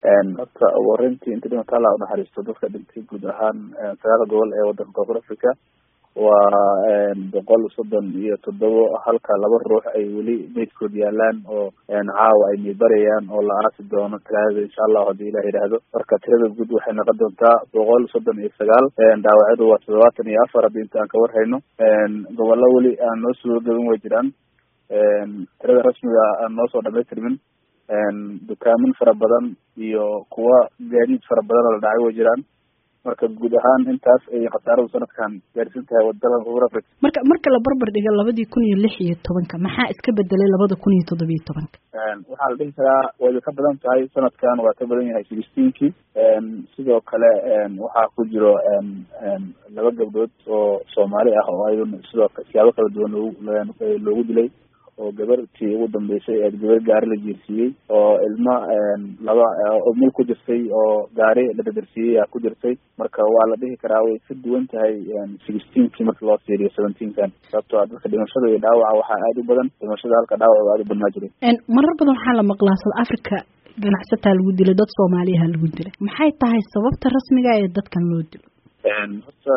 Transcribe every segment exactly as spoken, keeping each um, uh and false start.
horta warintii inta dhimata alla unaxariisto dadka dhintay guud ahaan sagaal gobol ee wadanka Koonfur Afrika waa boqol soddon iyo toddoba halka laba ruux ay weli meydkood yaalaan oo caawa ay miibarayaan oo la aasi doono talaadada insha Allah hadii Ilaahay yiraahdo. Marka tirada guud waxay noqon doontaa boqol soddon iyo sagaal, dhaawacyadu waa todobaatan iyo afar hadii intaan ka warhayno. gobollo weli aan noo soo gaban way jiraan, tirada rasmiga aan noo soo dhamaytirmin. dukaamin fara badan iyo kuwa gaadiid fara badan oo la dhacay way jiraan. marka guud ahaan intaas ay khasaarada sanadkan gaarsiin tahay waddanka Koonfur Afrika. marka marka la barbar dhigo labadii kun iyo lix iyo tobanka maxaa iska bedelay labada kun iyo toddoba iyo tobanka? waxaa la dhihi karaa way ka badan tahay sanadkan, waa ka badan yahay sixteen-kii. sidoo kale waxaa ku jiro laba gabdhood oo Soomaali ah oo ayun sidoo kale siyaabo kala duwan loogu dilay, oo gabartii ugu dambeysay ee gabar gaari la jiirsiiyey oo ilma laba oo meel ku jirtay oo gaari la dadarsiiyey aa ku jirtay. marka waa la dhihi karaa way ka duwan tahay sixteen-kii marka loo fiiriyo seventeen-kan, sababtoo ah dadka dhimashada iyo dhaawaca waxaa aad u badan, dhimashada halka dhaawaca aad u badan ma jiray. marar badan waxaa la maqlaa South Africa ganacsataa lagu dilay, dad Soomaaliya lagu dilay. maxay tahay sababta rasmiga ee dadkan loo dilo? horta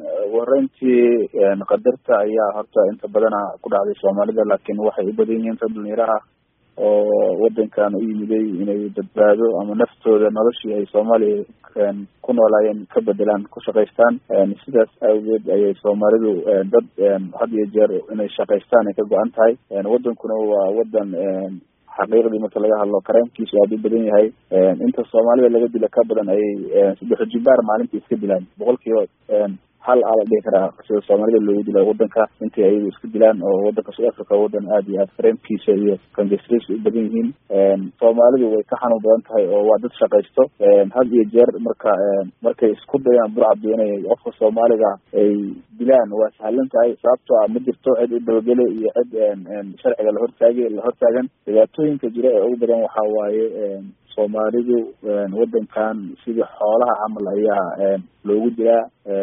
warantii qadarta ayaa horta inta badana ku dhacday Soomaalida, laakiin waxay u badan yihiin dad dhalinyaro ah oo wadankan u yimiday inay badbaado ama naftooda noloshii ay Soomaaliya ku noolaayeen ka bedelaan, ku shaqaystaan. sidaas awgeed ayay Soomaalidu dad had iyo jeer inay shaqaystaan ay ka go-an tahay. wadankuna waa wadan xaqiiqdii marka laga hadlo karaamkiisu aad u badan yahay. inta Soomaalida laga dila ka badan ayay saddex jibaar maalintii iska dilaan, boqolkiiba hal ala dhihi karaa sida Soomaalida loogu dila wadanka intii ay iska dilaan. oo wadanka South Africa wadan aad iyo aad karaamkiisa iyo kanjistris u badan yihiin. Soomaalidu way ka xanuun badan tahay oo waa dad shaqaysto. had iyo jeer marka markay isku dayaan burcadu inay qofka Soomaaliga ay dilaan waa sahlan tahay, sababtoo ah ma jirto cid u dabagale iyo cid sharciga la hortaagay la hortaagan. dhibaatooyinka jira ee ugu badan waxaa waaye Soomaalidu wadankan sidii xoolaha camal ayaa loogu jiraa.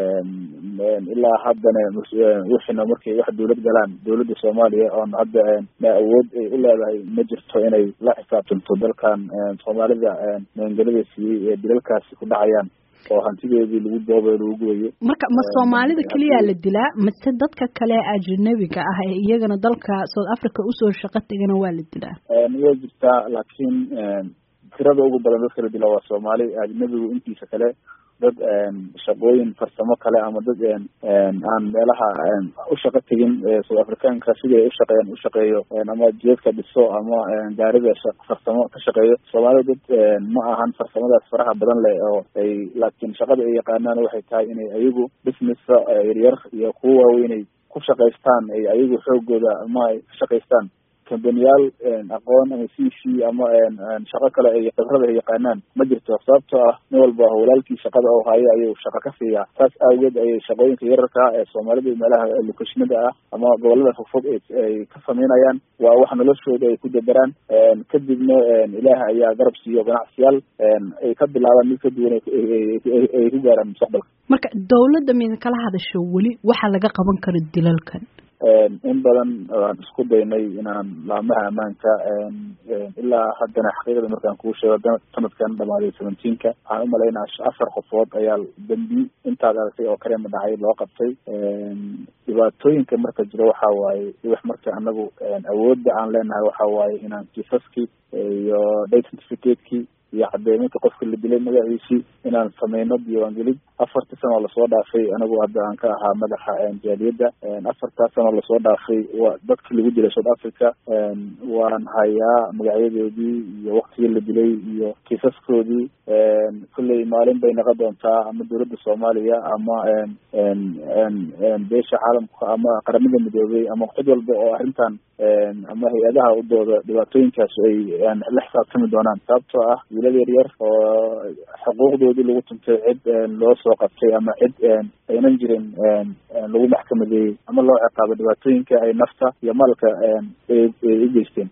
ilaa haddana wixina markay wax dawlad galaan, dawladda Soomaaliya oo hadda ma awood ay u leedahay ma jirto inay la xisaabtanto dalkan Soomaalida maangalada siiyey ee dilalkaasi ku dhacayaan oo hantideedii lagu doobayo lagu gooyo. marka ma Soomaalida kaliya la dilaa mase dadka kale ajnabiga ah ee iyagana dalka South Africa usoo shaqo tagana waa la dilaa? way jirtaa, laakiin tirada ugu badan dadka la dila waa Soomaali. ajnabigu intiisa kale dad shaqooyin farsamo kale ama dad aan meelaha u shaqo tegin South Africaanka sidii ay u shaqeeyaan u shaqeeyo ama jeedka dhiso ama gaarida farsamo ka shaqeeyo. Soomaalida dad ma ahan farsamadaas faraha badan leh oo ay, laakiin shaqada ay yaqaanaan waxay tahay inay ayagu business yaryar iyo kuwa waaweyn ay ku shaqaystaan, ay ayagu xoogooda ama ay ka shaqaystaan kambaniyaal aqoon ama C C ama shaqo kale ay khibrada ay yaqaanaan ma jirto, sababtoo ah nin walba walaalkii shaqada oo haya ayuu shaqo ka siiyaa. taas awgeed ayay shaqooyinka yararka ee Soomaalida meelaha locationada ah ama gobolada fogfog ay ka sameynayaan waa wax noloshooda ay ku dabaraan. kadibna Ilaahay ayaa garab siiyo ganacsiyaal ay ka bilaabaan mid ka duwan ay ku gaaraan mustaqbalka. marka dawladda mid kala hadasho weli waxa laga qaban karo dilalkan? in badan aan isku daynay inaan laamaha amaanka ilaa haddana xaqiiqda markaan kuu sheego sanadkan dhamaaday seventeen-ka waxaan u malaynaa afar qofood ayaa dambi intaad aragtay oo kale ma dhacay loo qabtay. dhibaatooyinka marka jiro waxaa waaye wax marka anagu awoodda aan leenahay waxaa waaye inaan kiisaskii iyo date certificate-kii iyo cadeyminka qofka la dilay magaciisii inaan sameyno diiwaangelid. afartii sano oo lasoo dhaafay anigu hadda aan ka ahaa madaxa jaaliyadda. afartaas sano oo lasoo dhaafay waa dadkii lagu dilay South Africa waan hayaa magacyadoodii iyo waktigii la dilay iyo kiisaskoodii. kulley maalin bay noqon doontaa ama dawladda Soomaaliya ama beesha caalamka ama qaramada midoobay ama cid walba oo arrintan ama hay-adaha u dooda dhibaatooyinkaas ay la xisaabtami doonaan, sababtoo ah wiilal yar yar oo xuquuqdoodii lagu tuntay cid loo soo qabtay ama cid aynan jirin lagu maxkamadeeyey ama loo ciqaabo dhibaatooyinka ay nafta iyo maalka ay u geysteen.